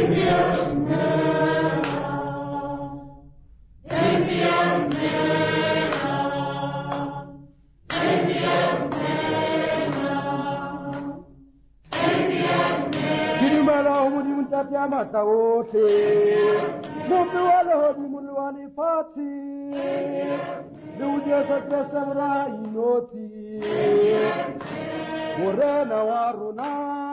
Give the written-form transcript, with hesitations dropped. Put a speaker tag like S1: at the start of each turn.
S1: Mata ote, Mutualo di Mulwani Fati, Ludia Sakrasabra inoti, Morena Waruna.